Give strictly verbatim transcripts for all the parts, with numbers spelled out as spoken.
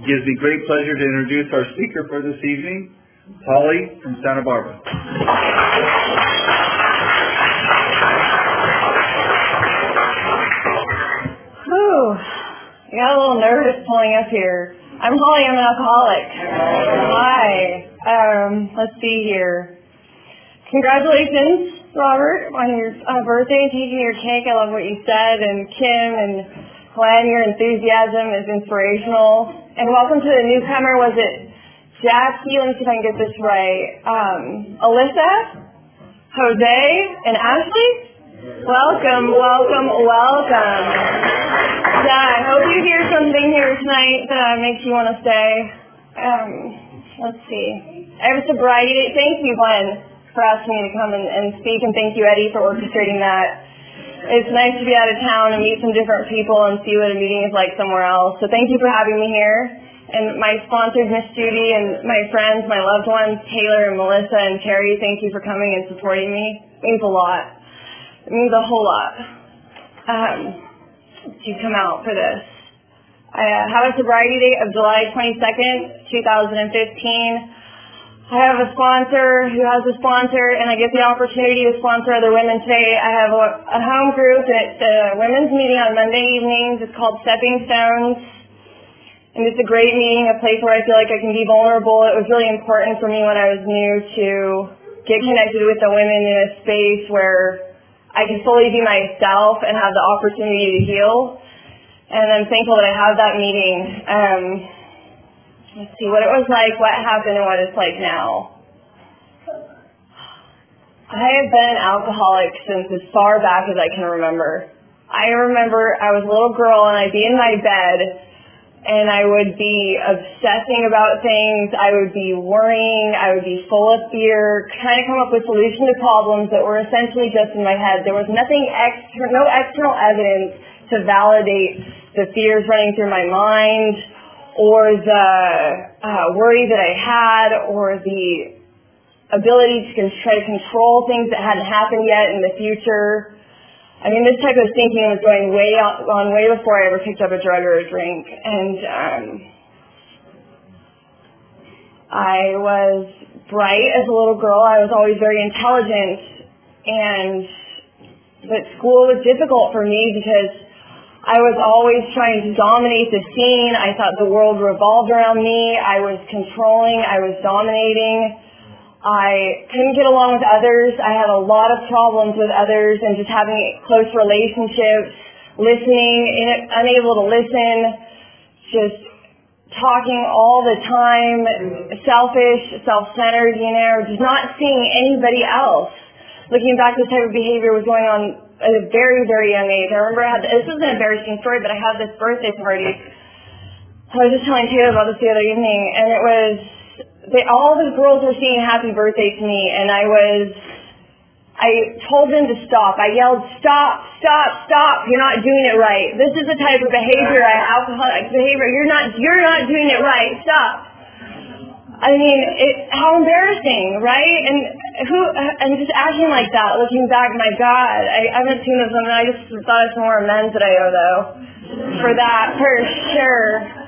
It gives me great pleasure to introduce our speaker for this evening, Holly from Santa Barbara. Whew, I got a little nervous pulling up here. I'm Holly, I'm an alcoholic. Hi. Um, let's see here. Congratulations, Robert, on your uh, birthday, taking your cake. I love what you said. And Kim and Glenn, your enthusiasm is inspirational. And welcome to the newcomer. Was it Jackie? Let me see if I can get this right. Um, Alyssa, Jose, and Ashley? Welcome, welcome, welcome. Yeah, I hope you hear something here tonight that makes you want to stay. Um, let's see. I have a sobriety date. Thank you, Glenn, for asking me to come and, and speak, and thank you, Eddie, for orchestrating that. It's nice to be out of town and meet some different people and see what a meeting is like somewhere else. So thank you for having me here. And my sponsors, Miss Judy, and my friends, my loved ones, Taylor and Melissa and Terry, thank you for coming and supporting me. It means a lot. It means a whole lot um, to come out for this. I uh, have a sobriety date of July twenty-second, two thousand fifteen. I have a sponsor who has a sponsor, and I get the opportunity to sponsor other women today. I have a, a home group, and it's a women's meeting on Monday evenings. It's called Stepping Stones, and it's a great meeting, a place where I feel like I can be vulnerable. It was really important for me when I was new to get connected with the women in a space where I can fully be myself and have the opportunity to heal. And I'm thankful that I have that meeting. Um, Let's see what it was like, what happened, and what it's like now. I have been an alcoholic since as far back as I can remember. I remember I was a little girl and I'd be in my bed and I would be obsessing about things. I would be worrying. I would be full of fear, trying to come up with solutions to problems that were essentially just in my head. There was nothing extra, no external evidence to validate the fears running through my mind, or the uh, worry that I had, or the ability to con- try to control things that hadn't happened yet in the future. I mean, this type of thinking was going way on, on way before I ever picked up a drug or a drink. And um, I was bright as a little girl. I was always very intelligent, and but school was difficult for me because I was always trying to dominate the scene. I thought the world revolved around me. I was controlling. I was dominating. I couldn't get along with others. I had a lot of problems with others and just having close relationships, listening, unable to listen, just talking all the time, selfish, self-centered, you know, just not seeing anybody else. Looking back, this type of behavior was going on at a very, very young age. I remember I had, this was an embarrassing story, but I had this birthday party. I was just telling Taylor about this the other evening, and it was, they, all the girls were singing happy birthday to me, and I was, I told them to stop. I yelled, stop, stop, stop, you're not doing it right. This is the type of behavior, alcoholic behavior, you're not, you're not doing it right, stop. I mean, it, how embarrassing, right? And who, and just acting like that, looking back, my God, I, I haven't seen this one, and I just thought of some more amends that I owe, though, for that, for sure.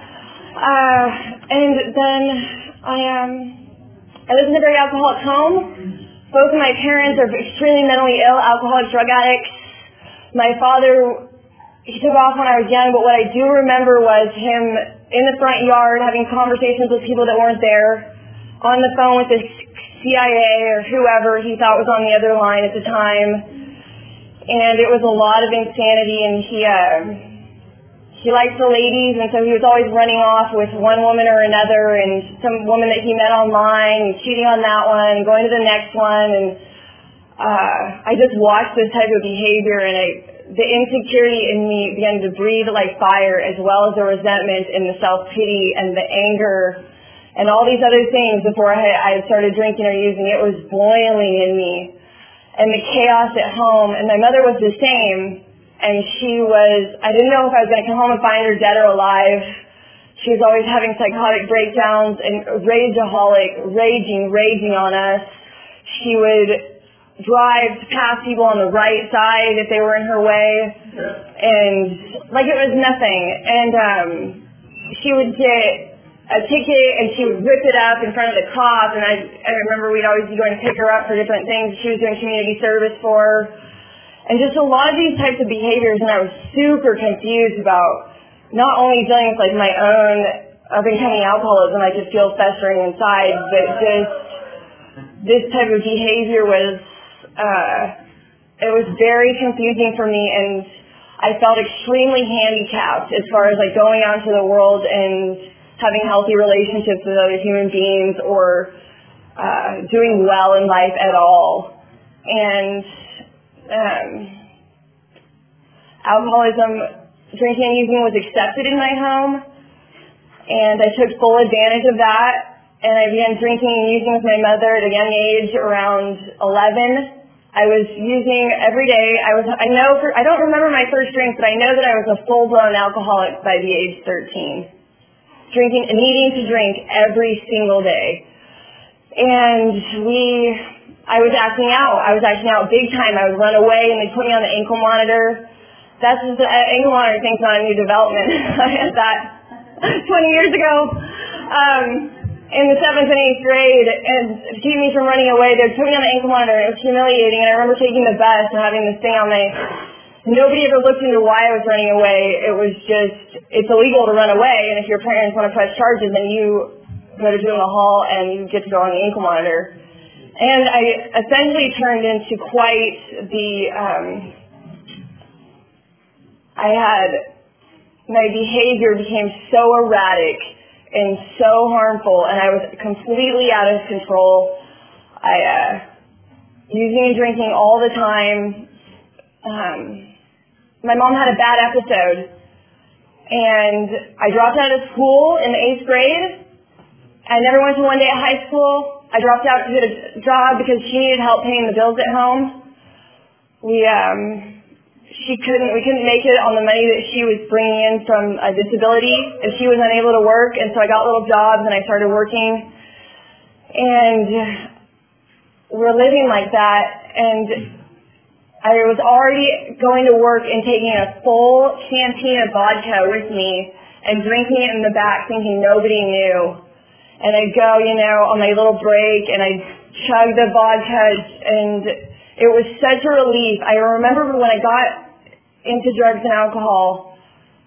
Uh, and then I, um, I lived in a very alcoholic home. Both of my parents are extremely mentally ill, alcoholic drug addicts. My father, he took off when I was young, but what I do remember was him in the front yard having conversations with people that weren't there, on the phone with the C I A or whoever he thought was on the other line at the time. And it was a lot of insanity, and he uh, he liked the ladies, and so he was always running off with one woman or another, and some woman that he met online, and cheating on that one, and going to the next one. And uh, I just watched this type of behavior, and I the insecurity in me began to breathe like fire, as well as the resentment and the self-pity and the anger and all these other things before I had started drinking or using. It was boiling in me. And the chaos at home. And my mother was the same. And she was, I didn't know if I was going to come home and find her dead or alive. She was always having psychotic breakdowns and rageaholic, raging, raging on us. She would drive to pass people on the right side if they were in her way, and like it was nothing. And um, she would get a ticket, and she would rip it up in front of the cops, and I, I remember we'd always be going to pick her up for different things she was doing community service for, and just a lot of these types of behaviors, and I was super confused about not only dealing with like my own up-and-coming alcoholism, I could feel festering inside, but just this type of behavior was, uh, it was very confusing for me, and I felt extremely handicapped as far as like going out into the world and having healthy relationships with other human beings or uh, doing well in life at all. And um, alcoholism, drinking and using was accepted in my home, and I took full advantage of that, and I began drinking and using with my mother at a young age, around eleven. I was using every day. I was, I know, for, I don't remember my first drink, but I know that I was a full-blown alcoholic by the age thirteen. Drinking, needing to drink every single day. And we, I was acting out. I was acting out big time. I would run away and they'd put me on the ankle monitor. That's just, the uh, ankle monitor thing's not a new development. I had that twenty years ago. Um, in the seventh and eighth grade, and to keep me from running away, they'd put me on the ankle monitor, and it was humiliating, and I remember taking the bus and having this thing on my, nobody ever looked into why I was running away. It was just, it's illegal to run away, and if your parents want to press charges, then you go to juvenile hall and you get to go on the ankle monitor. And I essentially turned into quite the, um, I had, my behavior became so erratic and so harmful, and I was completely out of control. I, uh, using and drinking all the time. Um, my mom had a bad episode, and I dropped out of school in the eighth grade. I never went to one day at high school. I dropped out to get a job because she needed help paying the bills at home. We, um, she couldn't, we couldn't make it on the money that she was bringing in from a disability, and she was unable to work, and so I got little jobs and I started working, and we're living like that, and I was already going to work and taking a full canteen of vodka with me and drinking it in the back thinking nobody knew. And I'd go, you know, on my little break and I'd chug the vodka, and it was such a relief. I remember when I got into drugs and alcohol,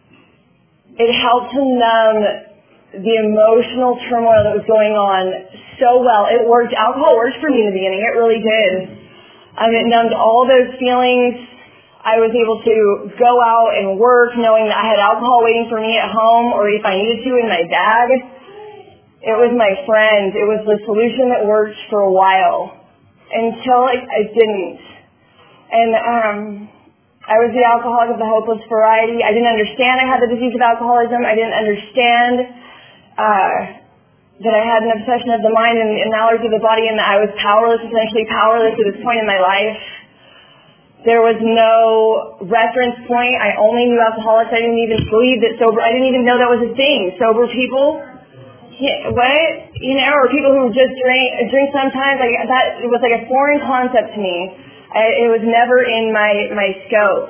it helped to numb the emotional turmoil that was going on so well. It worked. Alcohol worked for me in the beginning. It really did. Um, it numbed all those feelings. I was able to go out and work knowing that I had alcohol waiting for me at home, or if I needed to, in my bag. It was my friend. It was the solution that worked for a while until it, it didn't. And um, I was the alcoholic of the hopeless variety. I didn't understand I had the disease of alcoholism. I didn't understand uh, that I had an obsession of the mind and an allergy of the body, and that I was powerless, essentially powerless at this point in my life. There was no reference point. I only knew alcoholics. I didn't even believe that sober, I didn't even know that was a thing. Sober people, yeah, what? You know, or people who just drink, drink sometimes, like that, it was like a foreign concept to me. I, it was never in my, my scope.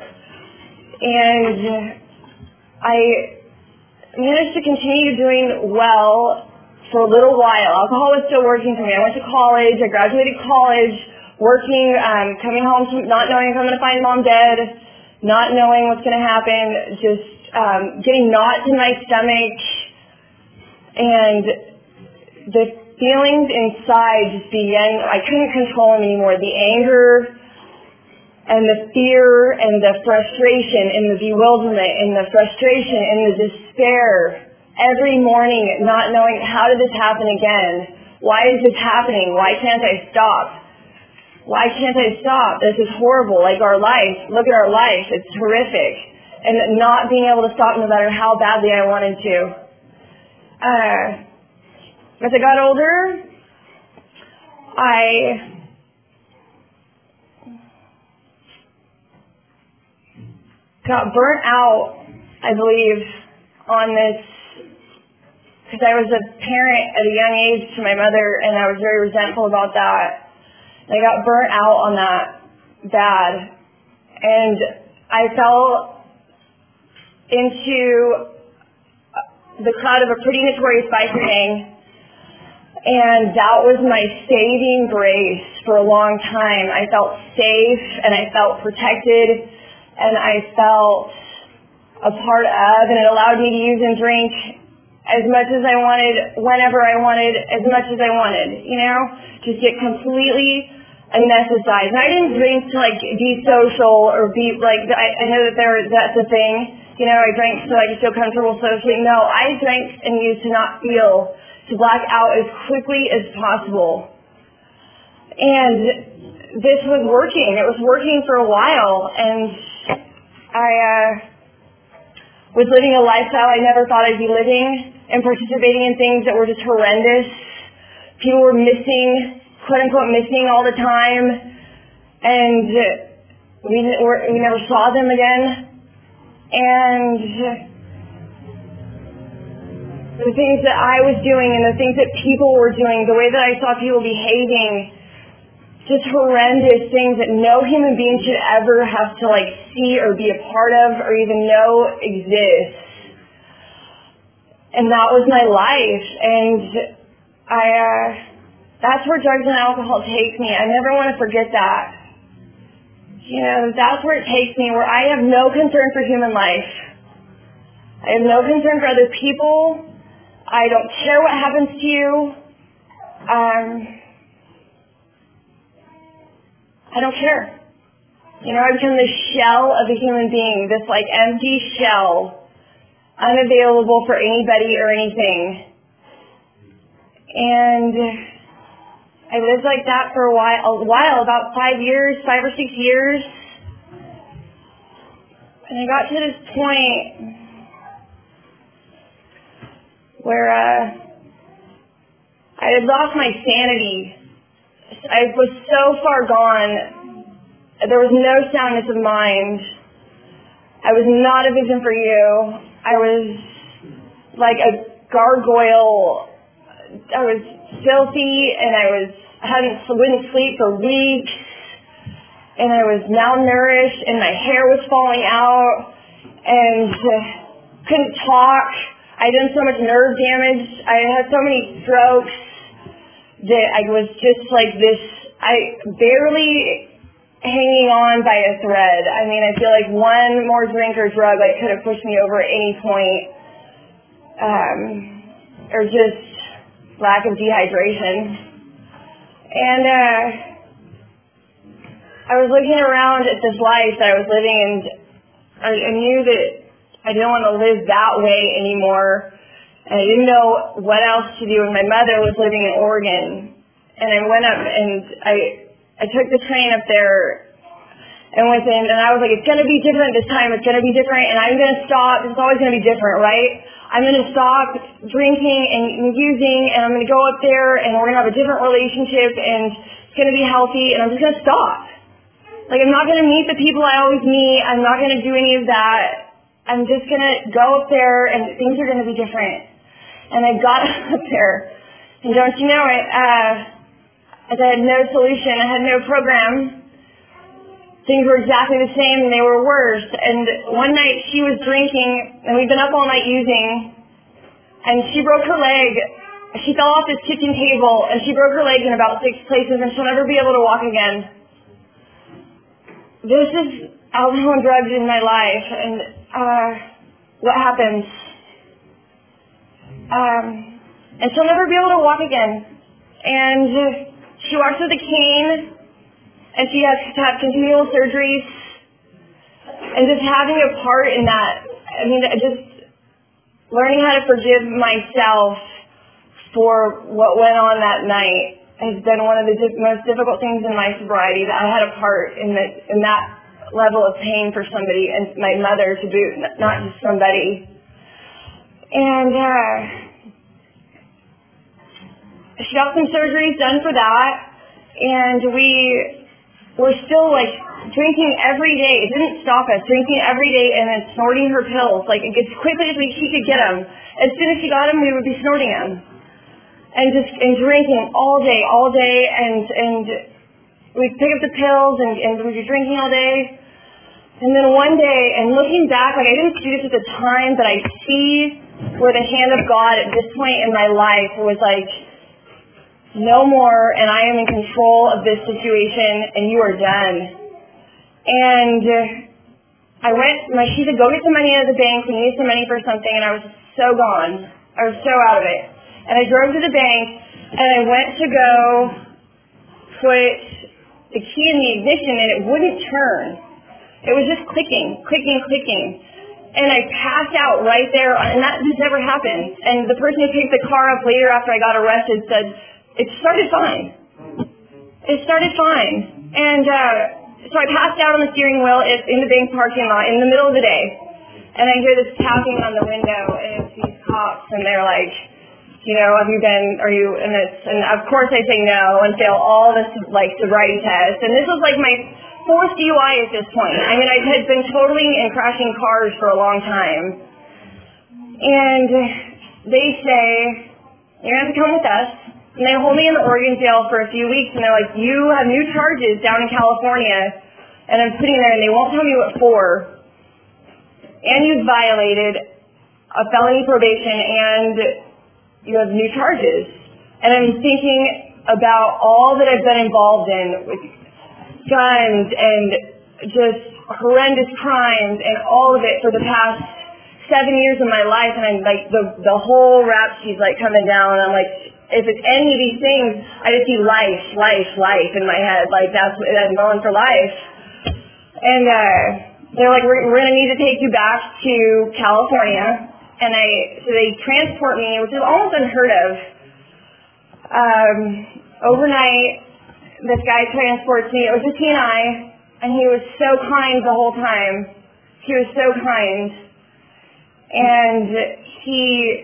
And I managed to continue doing well for a little while. Alcohol was still working for me. I went to college. I graduated college, working, um, coming home, from not knowing if I'm going to find mom dead, not knowing what's going to happen, just um, getting knots in my stomach, and the feelings inside just began, I couldn't control them anymore. The anger and the fear and the frustration and the bewilderment and the frustration and the despair every morning, not knowing how did this happen again? Why is this happening? Why can't I stop? Why can't I stop? This is horrible. Like our life, look at our life. It's horrific. And not being able to stop no matter how badly I wanted to. Uh, as I got older, I got burnt out, I believe, on this, because I was a parent at a young age to my mother, and I was very resentful about that. I got burnt out on that bad, and I fell into the crowd of a pretty notorious biker gang. And that was my saving grace for a long time. I felt safe, and I felt protected, and I felt a part of, and it allowed me to use and drink as much as I wanted, whenever I wanted, as much as I wanted, you know? Just get completely anesthetized. And I didn't drink to, like, be social or be, like, I, I know that there, that's a thing. You know, I drank so I could feel comfortable socially. No, I drank and used to not feel, to black out as quickly as possible. And this was working. It was working for a while, and I uh, was living a lifestyle I never thought I'd be living, and participating in things that were just horrendous. People were missing, quote-unquote missing all the time, and we, we never saw them again. And the things that I was doing and the things that people were doing, the way that I saw people behaving, just horrendous things that no human being should ever have to like see or be a part of or even know exist. And that was my life. And I, uh, that's where drugs and alcohol take me. I never want to forget that. You know, that's where it takes me, where I have no concern for human life. I have no concern for other people. I don't care what happens to you. Um, I don't care. You know, I become the shell of a human being, this like empty shell, unavailable for anybody or anything. And I lived like that for a while, a while, about five years, five or six years. And I got to this point where uh, I had lost my sanity. I was so far gone. There was no soundness of mind. I was not a vision for you. I was like a gargoyle. I was filthy, and I was I hadn't wouldn't sleep for weeks, and I was malnourished, and my hair was falling out, and uh, couldn't talk. I done so much nerve damage. I had so many strokes that I was just like this, I barely hanging on by a thread. I mean, I feel like one more drink or drug like could have pushed me over at any point, um, or just lack of dehydration. And uh, I was looking around at this life that I was living, and I, I knew that I didn't want to live that way anymore, and I didn't know what else to do. And my mother was living in Oregon, and I went up and I I took the train up there and went in, and I was like, it's going to be different this time. It's going to be different, and I'm going to stop. It's always going to be different, right? I'm going to stop drinking and using, and I'm going to go up there, and we're going to have a different relationship, and it's going to be healthy, and I'm just going to stop. Like, I'm not going to meet the people I always meet. I'm not going to do any of that. I'm just going to go up there, and things are going to be different. And I got up there, and don't you know it, uh, I had no solution. I had no program. Things were exactly the same, and they were worse. And one night, she was drinking, and we'd been up all night using, and she broke her leg. She fell off this kitchen table, and she broke her leg in about six places, and she'll never be able to walk again. This is alcohol and drugs in my life, and uh, what happens? Um, and she'll never be able to walk again. And she walks with a cane, and she has to have continual surgeries. And just having a part in that, I mean, just learning how to forgive myself for what went on that night has been one of the di- most difficult things in my sobriety, that I had a part in, the, in that level of pain for somebody, and my mother to boot, not just somebody. And uh, she got some surgeries done for that, and we were still like drinking every day. It didn't stop us, drinking every day and then snorting her pills, like as quickly as we, she could get them. As soon as she got them, we would be snorting them. And just and drinking all day, all day, and and we'd pick up the pills, and, and we'd be drinking all day. And then one day, and looking back, like I didn't see this at the time, but I see where the hand of God at this point in my life was like, no more, and I am in control of this situation, and you are done. And I went, my, she said, go get some money out of the bank, we need some money for something, and I was so gone. I was so out of it. And I drove to the bank, and I went to go put the key in the ignition, and it wouldn't turn. It was just clicking, clicking, clicking. And I passed out right there, and that just never happened. And the person who picked the car up later after I got arrested said, it started fine. It started fine. And uh, so I passed out on the steering wheel in the bank parking lot in the middle of the day. And I hear this tapping on the window, and it's these cops, and they're like, you know, have you been, are you in this? And of course I say no and fail all this, like, sobriety tests. And this was like my fourth D U I at this point. I mean, I had been totaling and crashing cars for a long time. And they say, you're going to have to come with us. And they hold me in the Oregon jail for a few weeks, and they're like, you have new charges down in California. And I'm sitting there, and they won't tell me what for. And you've violated a felony probation, and you have new charges. And I'm thinking about all that I've been involved in with guns and just horrendous crimes and all of it for the past seven years of my life. And I'm like, the the whole rap sheet's like coming down. I'm like, if it's any of these things, I just see life, life, life in my head. Like, that's what I'm going for life. And uh, they're like, we're, we're going to need to take you back to California. And I, so they transport me, which is almost unheard of. Um, overnight, this guy transports me. It was just he and I, and he was so kind the whole time. He was so kind. And he,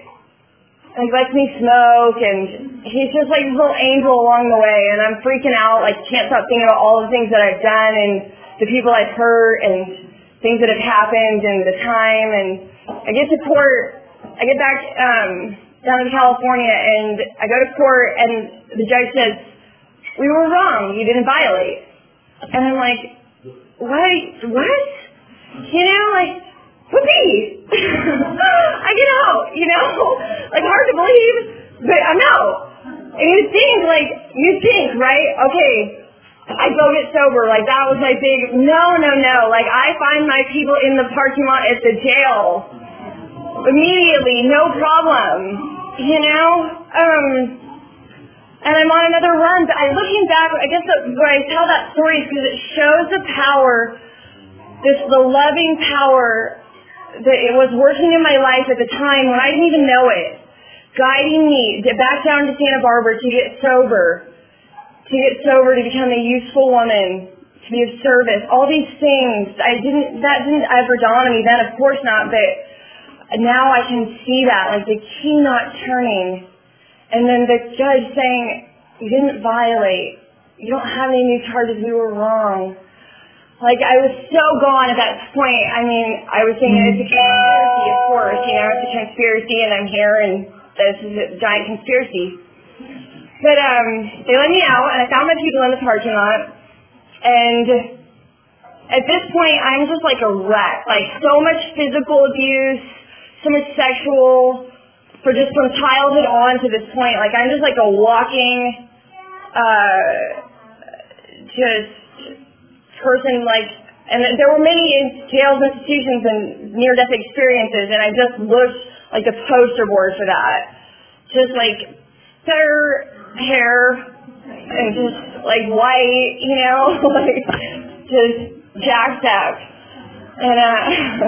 he lets me smoke, and he's just like a little angel along the way. And I'm freaking out, like, can't stop thinking about all the things that I've done and the people I've hurt and things that have happened and the time. And I get to court, I get back um, down to California, and I go to court, and the judge says, we were wrong, you didn't violate. And I'm like, what? What? You know, like, whoopee! I get out, you know? Like, hard to believe, but I'm out. And you think, like, you think, right? Okay, I go get sober, like, that was my big, no, no, no. Like, I find my people in the parking lot at the jail immediately, no problem, you know? Um, and I'm on another run. But I, looking back, I guess that, where I tell that story is because it shows the power, this, the loving power that it was working in my life at the time when I didn't even know it, guiding me to back down to Santa Barbara to get sober, to get sober, to become a useful woman, to be of service, all these things. I didn't, that didn't ever dawn on me then, of course not, but now I can see that, like the key not turning. And then the judge saying, you didn't violate, you don't have any new charges, we were wrong. Like, I was so gone at that point. I mean, I was thinking it's a conspiracy, of course, you know, it's a conspiracy, and I'm here, and this is a giant conspiracy. But um, they let me out, and I found my people in the parking lot, and at this point, I'm just like a wreck. Like, so much physical abuse, so much sexual, for just from childhood on to this point. Like, I'm just like a walking, uh, just person, like, and there were many in jails, institutions, and near-death experiences, and I just looked like a poster board for that. Just like fair hair and just like white, you know, like just jacked up. And uh,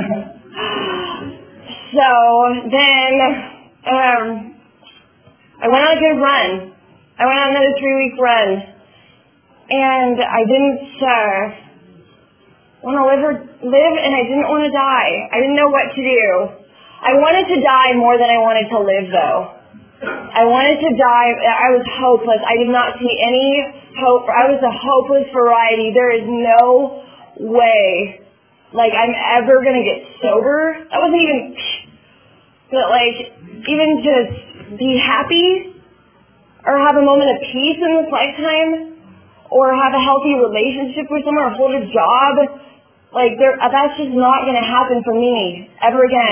so then um, I went on a good run. I went on another three-week run, and I didn't. Uh, want to live, or, live and I didn't want to die. I didn't know what to do. I wanted to die more than I wanted to live, though. I wanted to die. I was hopeless. I did not see any hope. I was a hopeless variety. There is no way, like, I'm ever going to get sober. That wasn't even, but, like, even just be happy or have a moment of peace in this lifetime or have a healthy relationship with someone or hold a job. Like, there, that's just not going to happen for me ever again.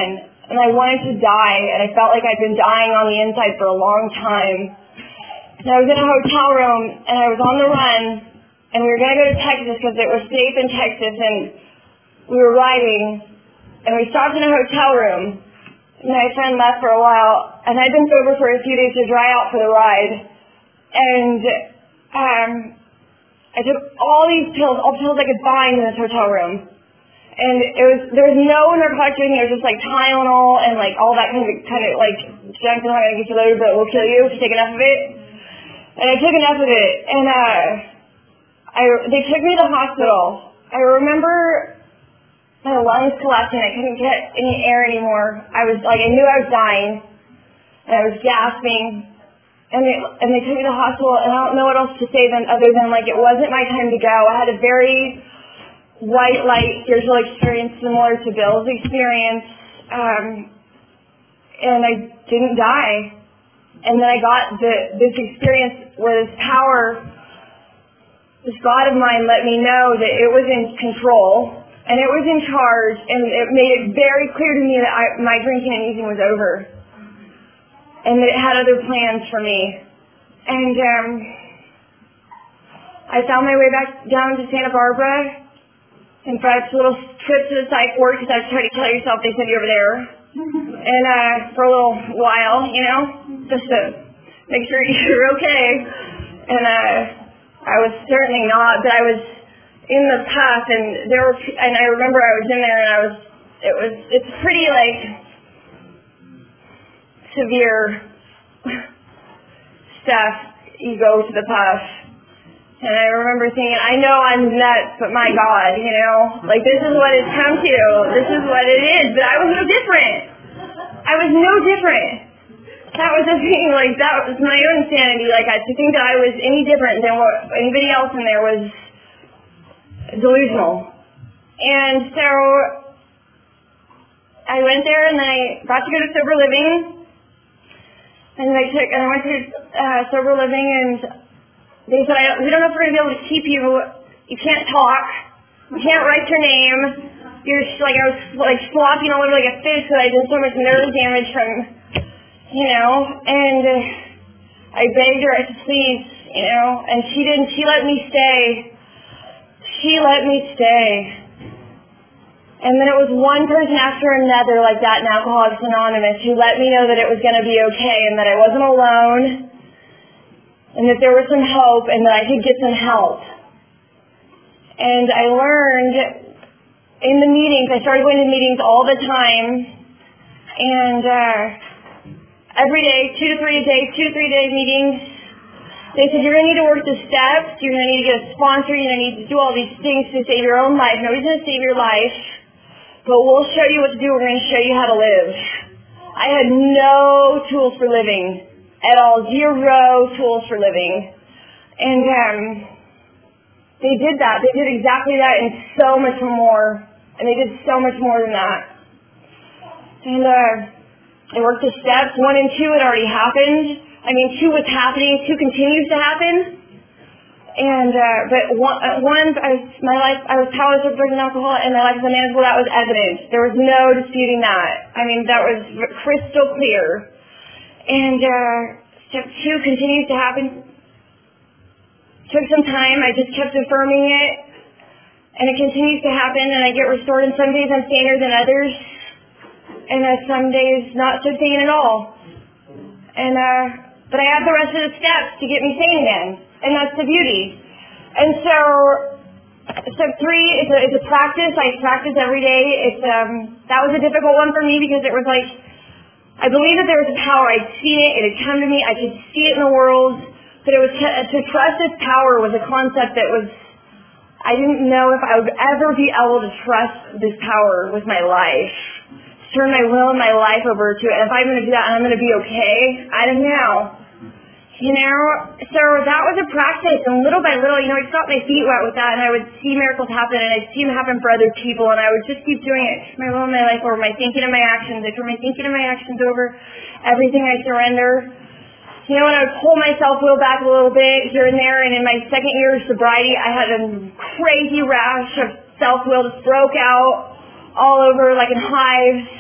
and I wanted to die, and I felt like I'd been dying on the inside for a long time. And I was in a hotel room, and I was on the run, and we were going to go to Texas because it was safe in Texas, and we were riding, and we stopped in a hotel room. My friend left for a while, and I'd been sober for a few days to dry out for the ride, and um, I took all these pills, all the pills I could find in this hotel room. And it was, there was no narcotic in there, just like Tylenol and like all that kind of, kind of like junk that's not going to get you loaded, but will kill you if you take enough of it. And I took enough of it, and uh, I, they took me to the hospital. I remember my lungs collapsing. I couldn't get any air anymore. I was like, I knew I was dying, and I was gasping. And they, and they took me to the hospital, and I don't know what else to say than other than like it wasn't my time to go. I had a very white light spiritual experience similar to Bill's experience, um, and I didn't die. And then I got the, this experience where this power, this God of mine let me know that it was in control, and it was in charge, and it made it very clear to me that I, my drinking and using was over, and that it had other plans for me. And um, I found my way back down to Santa Barbara. In fact, a little trip to the psych ward because I was trying to kill yourself. They sent you over there, and uh, for a little while, you know, just to make sure you're okay. And uh, I was certainly not, but I was in the path, and there were, and I remember I was in there, and I was, it was, it's pretty like severe stuff. You go to the puff. And I remember thinking, I know I'm nuts, but my God, you know, like this is what it's come to. This is what it is. But I was no different. I was no different. That was the thing, like that was my own insanity. Like I, to think that I was any different than what anybody else in there was delusional. And so I went there, and then I got to go to sober living. And I took, and I went to uh, sober living, and they said, I don't, we don't know if we're going to be able to keep you. You can't talk. You can't write your name. You're just, like, I was like flopping all over like a fish because I did so much nerve damage from, you know, and uh, I begged her to please, you know, and she didn't. She let me stay. She let me stay. And then it was one person after another like that in Alcoholics Anonymous who let me know that it was going to be okay and that I wasn't alone, and that there was some hope, and that I could get some help. And I learned in the meetings, I started going to meetings all the time, and uh, every day, two to three days, two to three day meetings, they said, you're going to need to work the steps, you're going to need to get a sponsor, you're going to need to do all these things to save your own life. Nobody's going to save your life, but we'll show you what to do, we're going to show you how to live. I had no tools for living. At all, zero tools for living. And um, they did that. They did exactly that and so much more. And they did so much more than that. And uh, they worked the steps. One and two had already happened. I mean, two was happening. Two continues to happen. And uh, but one, uh, one I was, my life, I was powerless with drugs and alcohol, and my life was unmanageable. That was evident. There was no disputing that. I mean, that was crystal clear. And uh, step two continues to happen. Took some time. I just kept affirming it. And it continues to happen, and I get restored. And some days I'm saner than others. And uh, some days not so sane at all. And uh, but I have the rest of the steps to get me sane again. And that's the beauty. And so step three is a, is a practice. I practice every day. It's um, that was a difficult one for me because it was like, I believe that there was a power. I'd seen it. It had come to me. I could see it in the world. But it was to, to trust this power was a concept that was, I didn't know if I would ever be able to trust this power with my life. To turn my will and my life over to it. And if I'm going to do that and I'm going to be okay, I don't know. You know, so that was a practice, and little by little, you know, I got my feet wet with that, and I would see miracles happen, and I'd see them happen for other people, and I would just keep doing it. My will and my life over, my thinking and my actions. I turn my thinking and my actions over. Everything I surrender. You know, when I would pull my self-will back a little bit here and there, and in my second year of sobriety, I had a crazy rash of self-will just broke out all over like in hives.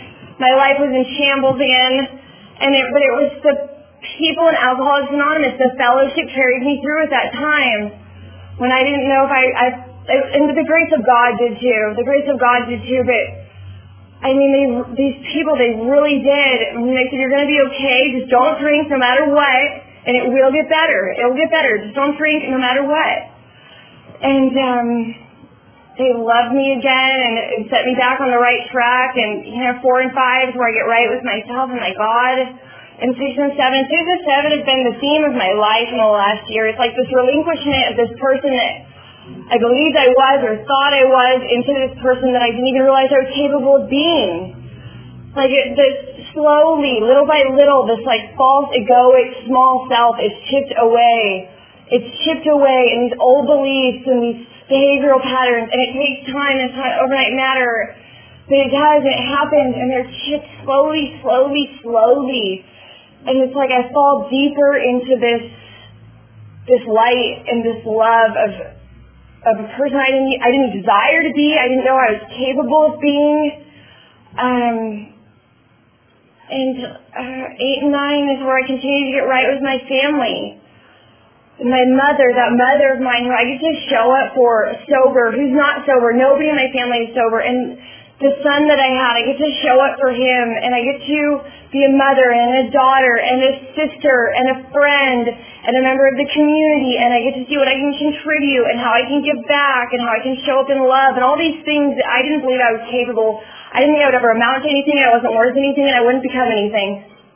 My life was in shambles again, and it, but it was the people in Alcoholics Anonymous, the fellowship carried me through at that time when I didn't know if I, I and the grace of God did too. The grace of God did too, but I mean, they, these people, they really did. I mean, they said, you're going to be okay, just don't drink no matter what, and it will get better. It will get better. Just don't drink no matter what. And um, they loved me again and it set me back on the right track, and, you know, four and five is where I get right with myself and my God. And six and seven, six and seven has been the theme of my life in the last year. It's like this relinquishment of this person that I believed I was or thought I was into this person that I didn't even realize I was capable of being. Like it, this slowly, little by little, this like false egoic small self is chipped away. It's chipped away in these old beliefs and these behavioral patterns, and it takes time, and it's not overnight matter, but it does, and it happens, and they're chipped slowly, slowly, slowly. And it's like I fall deeper into this this light and this love of of a person I didn't I didn't desire to be, I didn't know I was capable of being. Um, and uh, eight and nine is where I continue to get right with my family. And my mother, that mother of mine who I get to show up for sober, who's not sober, nobody in my family is sober, and the son that I had, I get to show up for him, and I get to be a mother and a daughter and a sister and a friend and a member of the community, and I get to see what I can contribute and how I can give back and how I can show up in love and all these things that I didn't believe I was capable. I didn't think I would ever amount to anything, I wasn't worth anything, and I wouldn't become anything.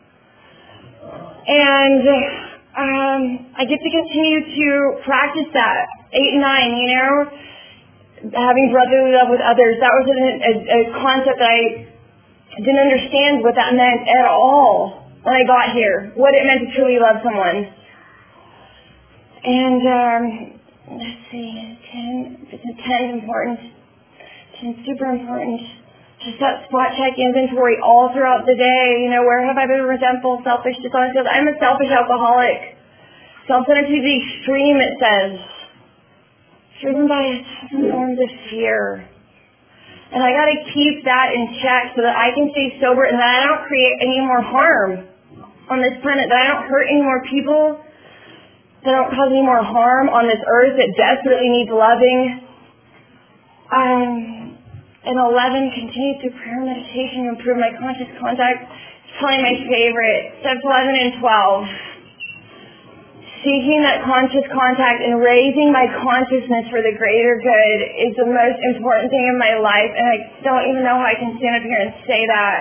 And um, I get to continue to practice that, eight and nine, you know, having brotherly love with others. That was a, a, a concept that I didn't understand what that meant at all when I got here, what it meant to truly love someone. And um, let's see, ten, ten is important. ten is super important. Just that spot check inventory all throughout the day. You know, where have I been resentful, selfish, dishonest? I'm a selfish alcoholic. Self-centered to the extreme, it says. Driven by a thousand forms of fear. And I gotta keep that in check so that I can stay sober and that I don't create any more harm on this planet, that I don't hurt any more people, that I don't cause any more harm on this earth that desperately needs loving. Um, and eleven, continue through prayer and meditation to improve my conscious contact. It's probably my favorite. Steps eleven and twelve. Seeking that conscious contact and raising my consciousness for the greater good is the most important thing in my life, and I don't even know how I can stand up here and say that.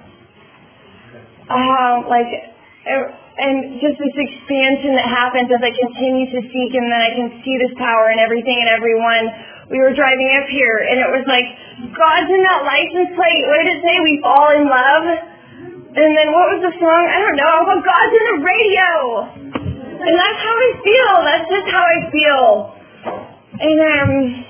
Uh, like, and just this expansion that happens as I continue to seek, and then I can see this power in everything and everyone. We were driving up here, and it was like, God's in that license plate. What did it say? We fall in love? And then what was the song? I don't know. But God's in the radio. And that's how I feel. That's just how I feel. And um,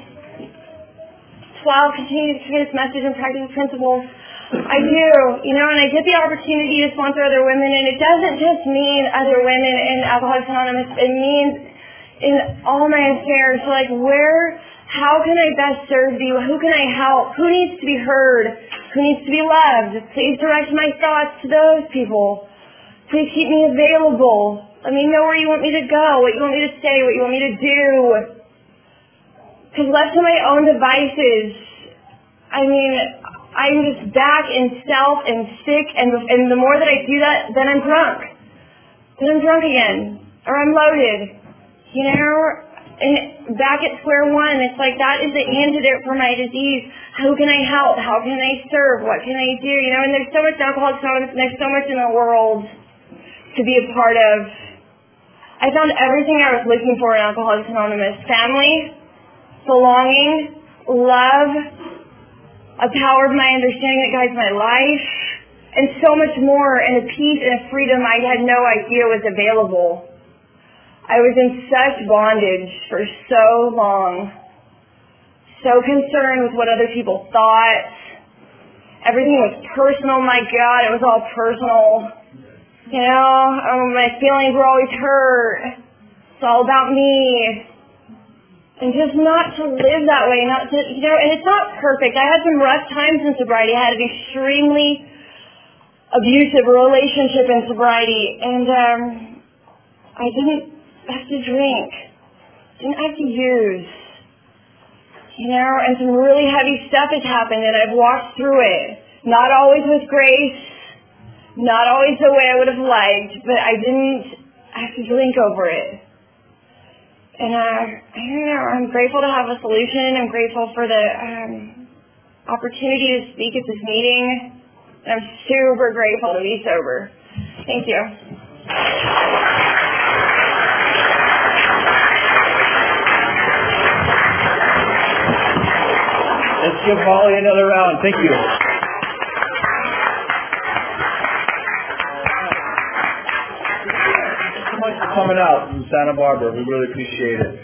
twelve, continue to hear this message and practice principles. I do, you know, and I get the opportunity to sponsor other women, and it doesn't just mean other women in Alcoholics Anonymous. It means in all my affairs. So, like, where, how can I best serve you? Who can I help? Who needs to be heard? Who needs to be loved? Please direct my thoughts to those people. Please keep me available. Let me know where you want me to go, what you want me to say, what you want me to do. Because left to my own devices, I mean, I'm just back in self and sick, and, and the more that I do that, then I'm drunk. Then I'm drunk again. Or I'm loaded. You know? And back at square one, it's like that is the antidote for my disease. How can I help? How can I serve? What can I do? You know, and there's so much Alcoholics Anonymous, and there's so much in the world to be a part of. I found everything I was looking for in Alcoholics Anonymous. Family, belonging, love, a power of my understanding that guides my life, and so much more, and a peace and a freedom I had no idea was available. I was in such bondage for so long, so concerned with what other people thought. Everything was personal, my God, it was all personal. You know, um, my feelings were always hurt. It's all about me. And just not to live that way, not to, you know, and it's not perfect. I had some rough times in sobriety. I had an extremely abusive relationship in sobriety, and um, I didn't have to drink, didn't have to use, you know, and some really heavy stuff has happened, and I've walked through it. Not always with grace, not always the way I would have liked, but I didn't have to drink over it. And uh, I don't know, I'm grateful to have a solution. I'm grateful for the um, opportunity to speak at this meeting. I'm super grateful to be sober. Thank you. Let's give Holly another round. Thank you. Thanks so much for coming out from Santa Barbara. We really appreciate it.